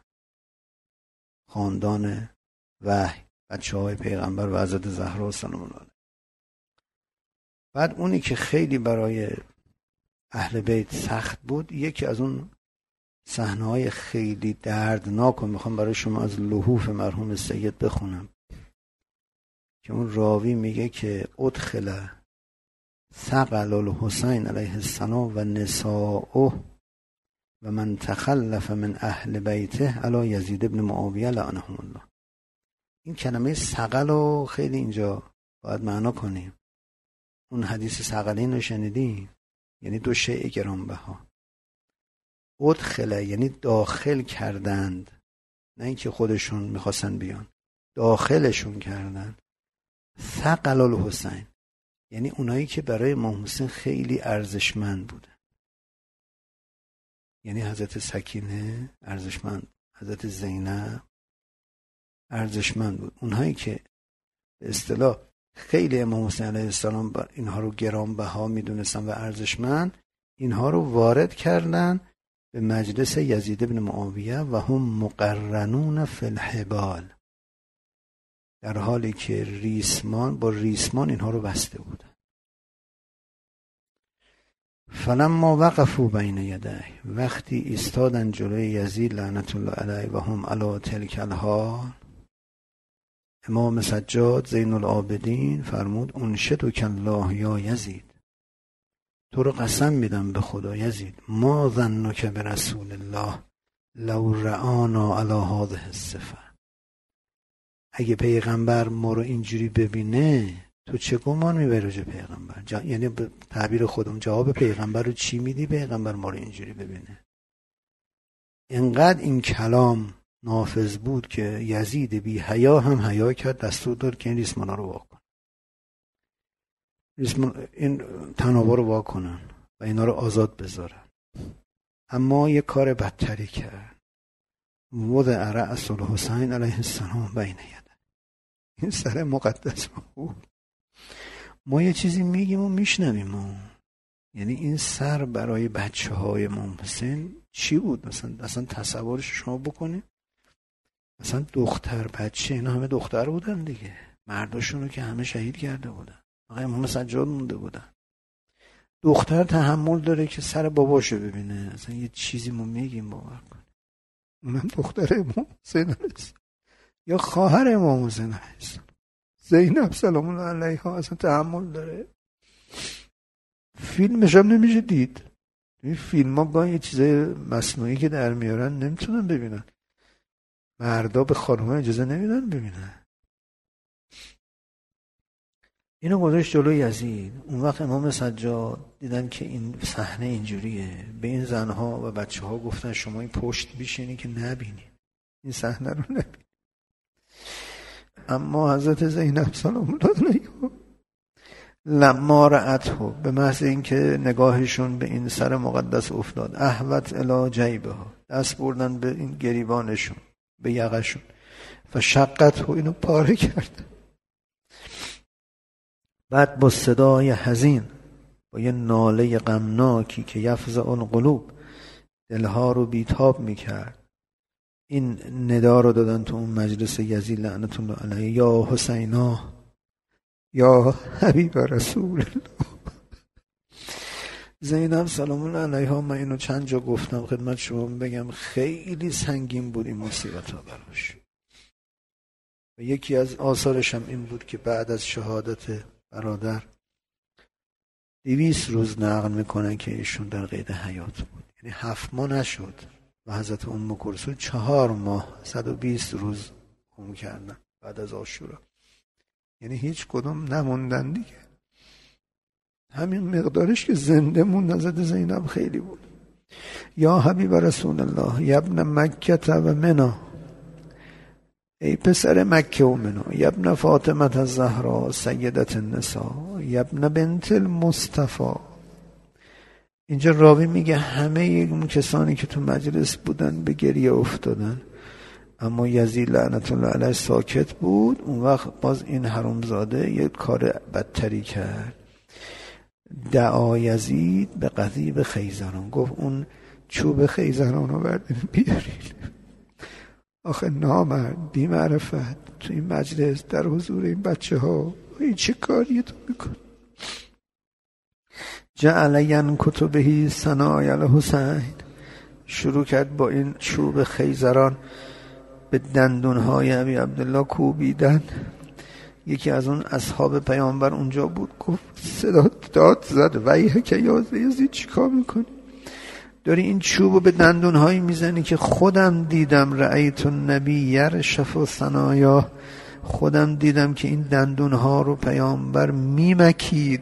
خاندان وحی، بچه های پیغمبر و حضرت زهرا سلام الله علیها. بعد اونی که خیلی برای اهل بیت سخت بود، یکی از اون صحنه‌های خیلی دردناک و میخوام برای شما از لحوف مرحوم سید بخونم که اون راوی میگه که ادخل ثقل الحسین علیه السلام و نساؤه و من تخلف من اهل بیته علی یزید ابن معاویه لعنهم الله. این کلمه ثقل رو خیلی اینجا باید معنا کنیم. اون حدیث ثقلین رو شنیدیم، یعنی دو شیء گرانبها. ادخله یعنی داخل کردند، نه اینکه خودشون میخواستن بیان، داخلشون کردن. ثقل الحسین یعنی اونایی که برای امام حسین خیلی ارزشمند بوده. یعنی حضرت سکینه ارزشمند، حضرت زینب ارزشمند بود. اونهایی که به اصطلاح خیلی امام حسین علیه السلام اینها رو گرانبها میدونستن و ارزشمند، اینها رو وارد کردن به مجلس یزید ابن معاویه و هم مقرنون فی الحبال، در حالی که ریسمان با ریسمان اینها رو بسته بودن. فلما وقفوا بین یدیه، وقتی ایستادن جلوی یزید لعنت الله علیه و هم علی تلک الحال، امام سجاد زین العابدین فرمود انشدک الله یا یزید، تو رو قسم میدم به خدا یزید، ما ظنک برسول الله لو رآنا علی هذه الصفه، اگه پیغمبر ما رو اینجوری ببینه تو چه گمان میبری راجع پیغمبر؟ جا... یعنی به تعبیر خودم جواب پیغمبر رو چی میدی پیغمبر ما رو اینجوری ببینه؟ اینقدر این کلام نافذ بود که یزید بی حیا هم حیا کرد، دستور داد که این ریسمانا رو واکن، ریسمان این تنابا رو واکنن و اینا رو آزاد بذارن. اما یه کار بدتری کرد، وضع رأس الحسین علیه السلام بین یده، این سر مقدس بود. ما یه چیزی میگیم و میشنویم و یعنی این سر برای بچه های امام حسین چی بود؟ مثلا اصلا تصورش شما بکنید، مثلا دختر بچه، اینا همه دختر بودن دیگه، مرداشونو که همه شهید کرده بودن، آقای امام سجاد مونده بودن. دختر تحمل داره که سر باباشو ببینه؟ اصلا یه چیزی ما میگیم باور کن، اونم دختر امام حسین علیه السلام یا خواهر امام حسین علیه السلام زینب سلام الله علیها، اصلا تحمل داره؟ فیلمش هم نمیشه دید. این فیلم ها با یه چیزای مصنوعی که در میارن نمیتونن ببینن، مردا به خانوما اجازه نمیدن ببینن. اینو گذاشت جلوی یزید. اون وقت امام سجاد دیدن که این صحنه اینجوریه، به این زنها و بچه ها گفتن شما این پشت بیشینی که نبینی، این صحنه رو نبینی. اما حضرت زینب سلام الله علیها لما رأته، به محض اینکه نگاهشون به این سر مقدس افتاد، احوت الی جیبه، دست بردن به این گریبانشون، به یقشون، فشقته، اینو پاره کرد. بعد با صدای حزین، با یه ناله غمناکی که یفزع القلوب، دلها رو بیتاب میکرد، این ندا رو دادن تو اون مجلس یزید لعنت الله علیه: یا حسینا، یا حبیب رسول الله. زینب سلام الله علیها، من اینو چند جا گفتم خدمت شما بگم، خیلی سنگین بود این مصیبت ها براش. و یکی از آثارش هم این بود که بعد از شهادت برادر دویست روز نقل میکنن که ایشون در قید حیات بود، یعنی هفت ماه نشد و حضرت ام کلثوم چهار ماه صد و بیست روز هم کردن بعد از عاشورا، یعنی هیچ کدوم نموندن دیگه. همین مقدارش که زنده موند حضرت زینب خیلی بود. یا حبیب رسول الله، یبن مکه و منا، ای پسر مکه و منا، یبن فاطمه الزهرا سیدت النساء، یبن بنت المصطفى. اینجا راوی میگه همه اون کسانی که تو مجلس بودن به گریه افتادن، اما یزید لعنت الله علیه ساکت بود. اون وقت باز این حرامزاده یک کار بدتری کرد، دعا یزید به قضیب خیزران، گفت اون چوب خیزران رو بردین بیارین. آخه نامرد بی معرفت تو این مجلس در حضور این بچه ها این چه کاریه تو میکن؟ جعل ینکتبه ثنای الحسین، شروع کرد با این چوب خیزران به دندونهای ابی عبدالله کوبیدن. یکی از اون اصحاب پیامبر اونجا بود، گفت صدا داد زد: ویحه که یزید چی کار میکنی؟ داری این چوبو به دندونهایی میزنی که خودم دیدم، رأیت النبی یرشف ثنایا، خودم دیدم که این دندونها رو پیامبر میمکید.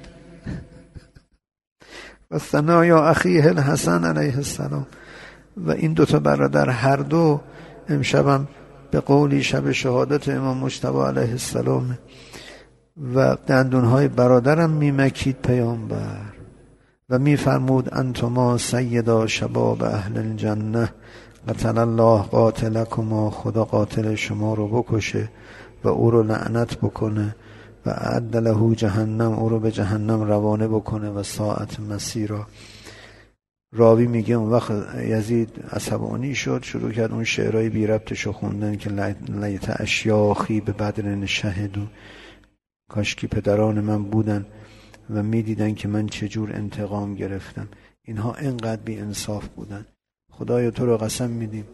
و ثنایا اخیه الحسن علیه السلام، و این دوتا برادر هر دو امشبم به قولی شب شهادت امام مجتبی علیه السلام و دندونهای برادرم میمکید پیامبر و میفرمود: انتما سیدا شباب اهل الجنه، قتل الله قاتلکما، خدا قاتل شما رو بکشه و او رو لعنت بکنه و اعد له جهنم، او رو به جهنم روانه بکنه و ساعت مسیرا. راوی میگه اون وقت یزید عصبانی شد، شروع کرد اون شعرهای بی ربطشو خوندن که لیت اشیاخی به بدر شهدو، کاشکی پدران من بودن و میدیدن که من چجور انتقام گرفتم. اینها انقدر بی انصاف بودن. خدایا تو رو قسم میدیم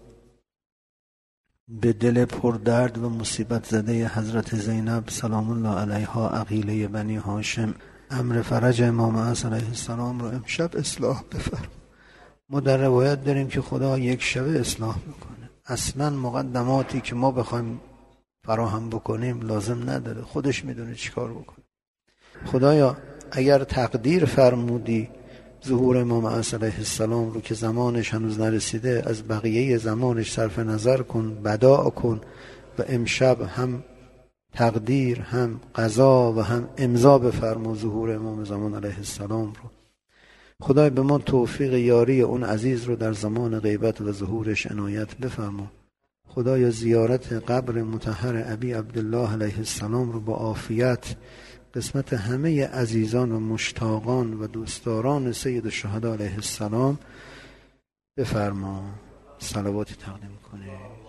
به دل پر درد و مصیبت زده حضرت زینب سلام الله علیها، عقیله بنی هاشم، امر فرج امام حسن علیه السلام رو امشب اصلاح بفرما. ما در روایت داریم که خدا یک شبه اصلاح میکنه، اصلا مقدماتی که ما بخوایم فراهم بکنیم لازم نداره، خودش میدونه چیکار بکنه. خدایا اگر تقدیر فرمودی ظهور امام حسن علیه السلام رو که زمانش هنوز نرسیده، از بقیه زمانش صرف نظر کن، بداع کن و امشب هم تقدیر هم قضا و هم امضا بفرما ظهور امام زمان علیه السلام رو. خدای به ما توفیق یاری اون عزیز رو در زمان غیبت و ظهورش عنایت بفرما. خدایا زیارت قبر مطهر ابی عبدالله علیه السلام رو با عافیت قسمت همه عزیزان و مشتاقان و دوستداران سید الشهدا علیه السلام بفرما. صلواتی تقدیم کنه.